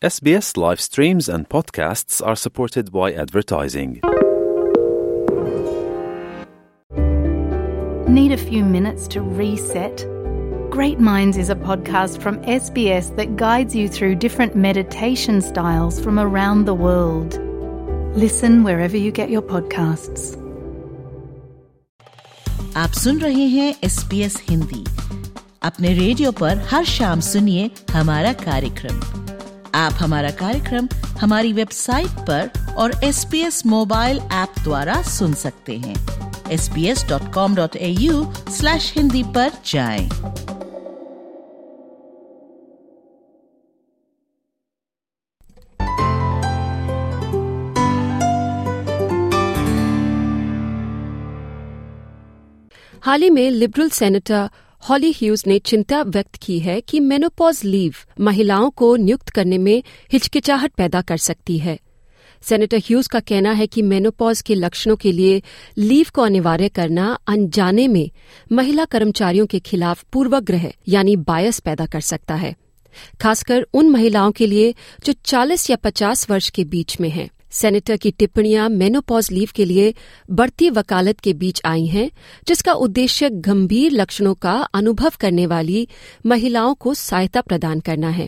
SBS live streams and podcasts are supported by advertising. Need a few minutes to reset? Great Minds is a podcast from SBS that guides you through different meditation styles from around the world. Listen wherever you get your podcasts. आप सुन रहे हैं SBS Hindi. अपने radio पर हर शाम सुनिए हमारा कार्यक्रम। आप हमारा कार्यक्रम हमारी वेबसाइट पर और SBS मोबाइल ऐप द्वारा सुन सकते हैं। sbs.com.au/hindi पर जाएं। हाल ही में लिबरल सेनेटर हॉली ह्यूज ने चिंता व्यक्त की है कि मेनोपॉज लीव महिलाओं को नियुक्त करने में हिचकिचाहट पैदा कर सकती है। सेनेटर ह्यूज का कहना है कि मेनोपॉज के लक्षणों के लिए लीव को अनिवार्य करना अनजाने में महिला कर्मचारियों के खिलाफ पूर्वाग्रह यानी बायस पैदा कर सकता है, खासकर उन महिलाओं के लिए जो 40 या 50 वर्ष के बीच में हैं। सेनेटर की टिप्पणियां मेनोपॉज लीव के लिए बढ़ती वकालत के बीच आई हैं, जिसका उद्देश्य गंभीर लक्षणों का अनुभव करने वाली महिलाओं को सहायता प्रदान करना है।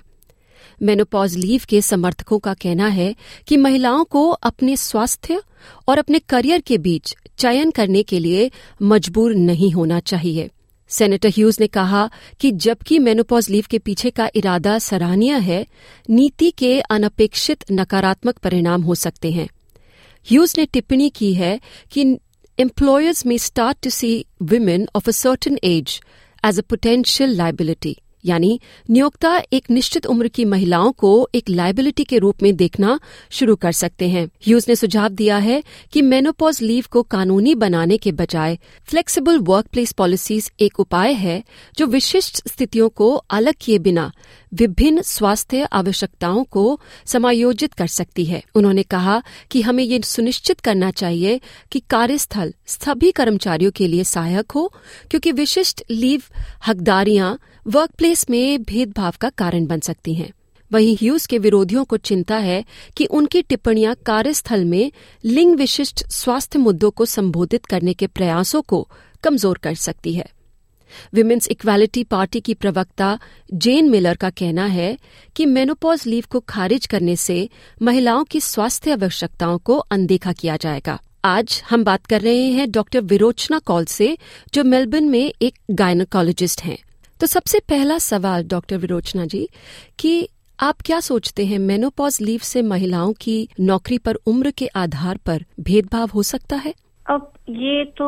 मेनोपॉज लीव के समर्थकों का कहना है कि महिलाओं को अपने स्वास्थ्य और अपने करियर के बीच चयन करने के लिए मजबूर नहीं होना चाहिए। सेनेटर ह्यूज ने कहा कि जबकि मेनोपॉज लीव के पीछे का इरादा सराहनीय है, नीति के अनपेक्षित नकारात्मक परिणाम हो सकते हैं। ह्यूज ने टिप्पणी की है कि एम्प्लॉयर्स में start to see women of a certain age as a potential liability, यानी नियोक्ता एक निश्चित उम्र की महिलाओं को एक लायबिलिटी के रूप में देखना शुरू कर सकते हैं। ह्यूज ने सुझाव दिया है कि मेनोपॉज लीव को कानूनी बनाने के बजाय फ्लेक्सिबल वर्कप्लेस पॉलिसीज एक उपाय है जो विशिष्ट स्थितियों को अलग किए बिना विभिन्न स्वास्थ्य आवश्यकताओं को समायोजित कर सकती है। उन्होंने कहा कि हमें ये सुनिश्चित करना चाहिए कि कार्यस्थल सभी कर्मचारियों के लिए सहायक हो, क्योंकि विशिष्ट लीव हकदारियां वर्कप्लेस में भेदभाव का कारण बन सकती हैं। वहीं ह्यूज के विरोधियों को चिंता है कि उनकी टिप्पणियां कार्यस्थल में लिंग विशिष्ट स्वास्थ्य मुद्दों को संबोधित करने के प्रयासों को कमजोर कर सकती है। विमेन्स इक्वालिटी पार्टी की प्रवक्ता जेन मिलर का कहना है कि मेनोपॉज लीव को खारिज करने से महिलाओं की स्वास्थ्य आवश्यकताओं को अनदेखा किया जाएगा। आज हम बात कर रहे हैं डॉक्टर विरोचना कौल से, जो मेलबर्न में एक गायनेकोलॉजिस्ट हैं। तो सबसे पहला सवाल डॉक्टर विरोचना जी, कि आप क्या सोचते हैं, मेनोपॉज लीव से महिलाओं की नौकरी पर उम्र के आधार पर भेदभाव हो सकता है? अब ये तो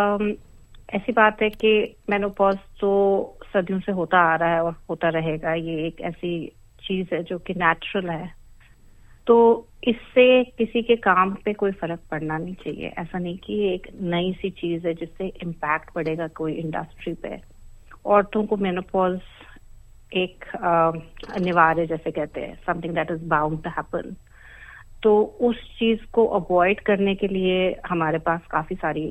ऐसी बात है कि मेनोपॉज तो सदियों से होता आ रहा है और होता रहेगा। ये एक ऐसी चीज है जो कि नेचुरल है, तो इससे किसी के काम पे कोई फर्क पड़ना नहीं चाहिए। ऐसा नहीं कि ये एक नई सी चीज है जिससे इम्पैक्ट पड़ेगा कोई इंडस्ट्री पे। औरतों को मेनोपॉज एक अनिवार्य, जैसे कहते हैं, something that is bound to happen. तो उस चीज को अवॉइड करने के लिए हमारे पास काफी सारी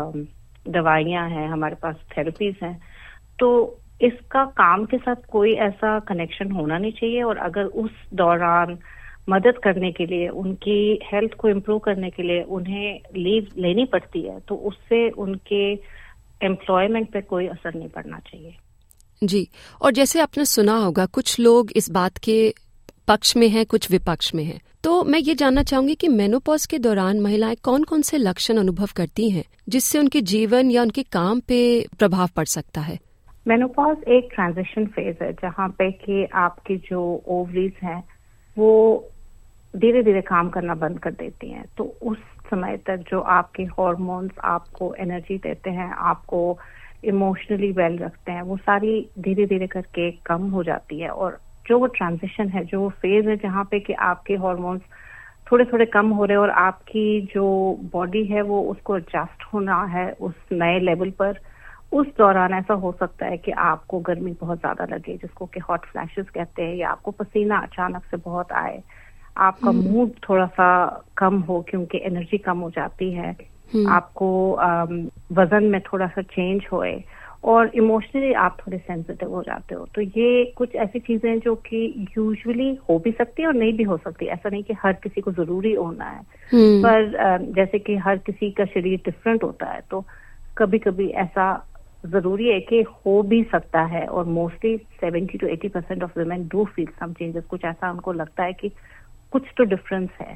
दवाइयां हैं, हमारे पास थेरेपीज हैं। तो इसका काम के साथ कोई ऐसा कनेक्शन होना नहीं चाहिए। और अगर उस दौरान मदद करने के लिए, उनकी हेल्थ को इम्प्रूव करने के लिए उन्हें लीव लेनी पड़ती है, तो उससे उनके एम्प्लॉयमेंट पे कोई असर नहीं पड़ना चाहिए। जी, और जैसे आपने सुना होगा, कुछ लोग इस बात के पक्ष में हैं, कुछ विपक्ष में हैं। तो मैं ये जानना चाहूंगी कि मेनोपॉज के दौरान महिलाएं कौन कौन से लक्षण अनुभव करती हैं जिससे उनके जीवन या उनके काम पे प्रभाव पड़ सकता है? मेनोपॉज एक ट्रांजिशन फेज है जहाँ पे कि आपकी जो ओवरीज हैं वो धीरे धीरे काम करना बंद कर देती हैं। तो उस समय तक जो आपके हार्मोन्स आपको एनर्जी देते हैं, आपको इमोशनली वेल रखते हैं, वो सारी धीरे धीरे करके कम हो जाती है। और जो वो ट्रांजिशन है, जो वो फेज है जहाँ पे कि आपके हार्मोन्स थोड़े थोड़े कम हो रहे हैं और आपकी जो बॉडी है वो उसको एडजस्ट होना है उस नए लेवल पर, उस दौरान ऐसा हो सकता है कि आपको गर्मी बहुत ज्यादा लगे, जिसको कि हॉट फ्लैशेस कहते हैं, या आपको पसीना अचानक से बहुत आए, आपका मूड थोड़ा सा कम हो क्योंकि एनर्जी कम हो जाती है, आपको वजन में थोड़ा सा चेंज होए, और इमोशनली आप थोड़े सेंसिटिव हो जाते हो। तो ये कुछ ऐसी चीजें हैं जो कि यूजुअली हो भी सकती है और नहीं भी हो सकती। ऐसा नहीं कि हर किसी को जरूरी होना है, पर जैसे कि हर किसी का शरीर डिफरेंट होता है, तो कभी कभी ऐसा जरूरी है कि हो भी सकता है। और mostly 70 to 80% of women do feel some changes. कुछ ऐसा उनको लगता है कि कुछ तो डिफरेंस है।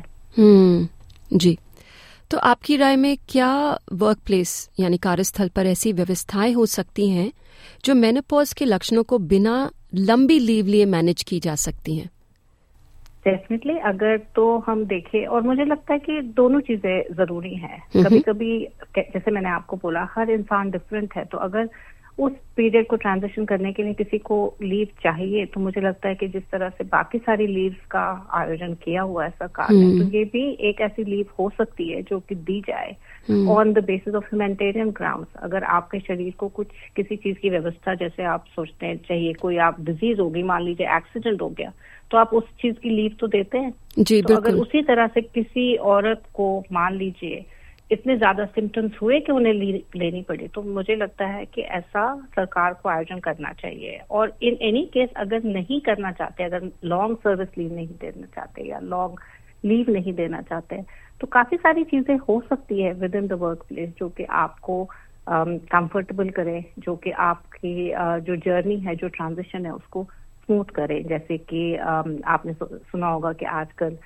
जी, तो आपकी राय में क्या वर्क प्लेस यानी कार्यस्थल पर ऐसी व्यवस्थाएं हो सकती हैं जो मेनोपॉज के लक्षणों को बिना लंबी लीव लिए मैनेज की जा सकती हैं? डेफिनेटली, अगर तो हम देखें, और मुझे लगता है कि दोनों चीजें जरूरी हैं। कभी कभी जैसे मैंने आपको बोला, हर इंसान डिफरेंट है, तो अगर उस पीरियड को ट्रांजिशन करने के लिए किसी को लीव चाहिए, तो मुझे लगता है कि जिस तरह से बाकी सारी लीव्स का आयोजन किया हुआ है सरकार ने, तो ये भी एक ऐसी लीव हो सकती है जो कि दी जाए on the basis of humanitarian grounds. अगर आपके शरीर को कुछ किसी चीज की व्यवस्था, जैसे आप सोचते हैं चाहिए, कोई आप डिजीज होगी, मान लीजिए एक्सीडेंट हो गया, तो आप उस चीज की लीव तो देते हैं। जी, तो अगर उसी तरह से किसी औरत को मान लीजिए इतने ज्यादा सिम्टम्स हुए कि उन्हें लेनी पड़ी, तो मुझे लगता है कि ऐसा सरकार को आयोजन करना चाहिए। और इन एनी केस अगर नहीं करना चाहते, अगर लॉन्ग सर्विस लीव नहीं देना चाहते या लॉन्ग लीव नहीं देना चाहते, तो काफी सारी चीजें हो सकती है within the workplace जो कि आपको कंफर्टेबल करे, जो कि आपकी जो जर्नी है, जो ट्रांजिशन है, उसको स्मूथ करे। जैसे कि आपने सुना होगा कि आजकल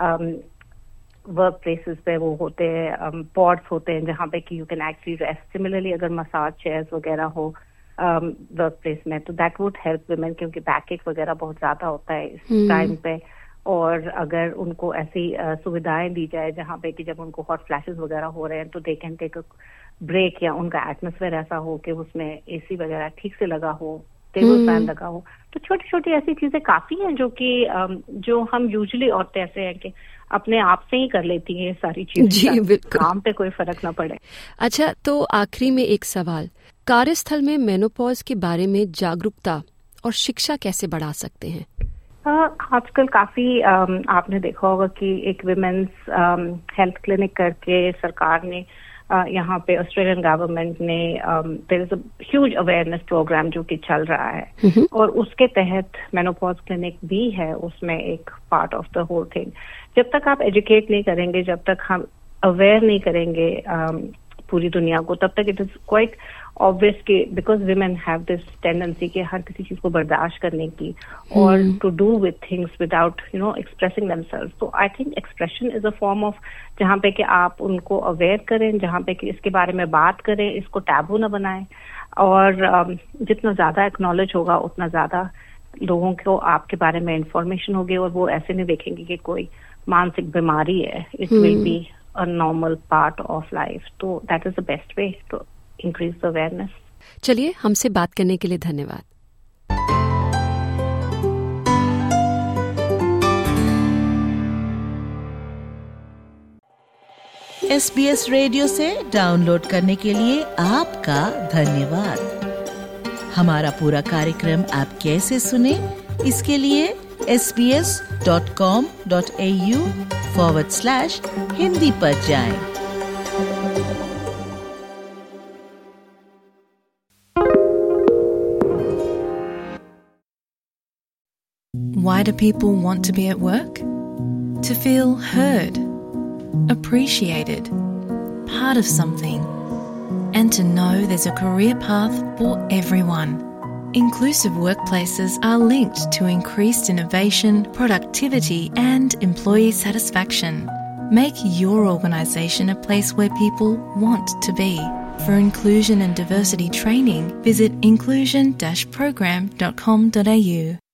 वर्क प्लेसेस पे वो होते हैं, पॉड्स होते हैं जहाँ पे कि you can actually rest. Similarly अगर मसाज चेयर्स वगैरह हो वर्क प्लेस में, तो दैट वुड हेल्प वुमेन, क्योंकि बैक एक वगैरह बहुत ज्यादा होता है इस टाइम पे। और अगर उनको ऐसी सुविधाएं दी जाए जहाँ पे कि जब उनको हॉट फ्लैशेस वगैरह हो रहे हैं, तो they can take a break, या उनका एटमॉस्फेयर ऐसा हो कि उसमें एसी वगैरह ठीक से लगा हो, टेबल फैन लगा हो। तो छोटी छोटी ऐसी चीजें काफी हैं जो कि जो हम यूजुअली औरतें ऐसे हैं कि अपने आप से ही कर लेती हैं सारी चीजें, काम पे कोई फर्क ना पड़े। अच्छा, तो आखिरी में एक सवाल, कार्यस्थल में मेनोपॉज के बारे में जागरूकता और शिक्षा कैसे बढ़ा सकते हैं? आजकल काफी आपने देखा होगा कि एक विमेन्स हेल्थ क्लिनिक करके सरकार ने यहाँ पे ऑस्ट्रेलियन गवर्नमेंट ने there is a huge awareness programme जो कि चल रहा है, और उसके तहत मेनोपॉज क्लिनिक भी है उसमें एक part of the whole thing. जब तक आप एजुकेट नहीं करेंगे, जब तक हम अवेयर नहीं करेंगे पूरी दुनिया को, तब तक इट इज क्वाइट ऑब्वियस कि because women have this tendency कि हर किसी चीज को बर्दाश्त करने की और to do with things without expressing themselves. तो I think expression is a form of जहाँ पे कि आप उनको अवेयर करें, जहाँ पे कि इसके बारे में बात करें, इसको टैबू ना बनाएं। और जितना ज्यादा एक्नॉलेज होगा उतना ज्यादा लोगों को आपके बारे में इंफॉर्मेशन होगी, और वो ऐसे नहीं देखेंगे कि कोई मानसिक बीमारी है। It will be a normal part of life. So that is the best way to increase the awareness. चलिए, हमसे बात करने के लिए धन्यवाद। SBS रेडियो से डाउनलोड करने के लिए आपका धन्यवाद। हमारा पूरा कार्यक्रम आप कैसे सुने, इसके लिए sbs.com.au/Hindi पर जाएं। Why do people want to be at work? To feel heard, appreciated, part of something, and to know there's a career path for everyone. Inclusive workplaces are linked to increased innovation, productivity, and employee satisfaction. Make your organisation a place where people want to be. For inclusion and diversity training, visit inclusion-program.com.au.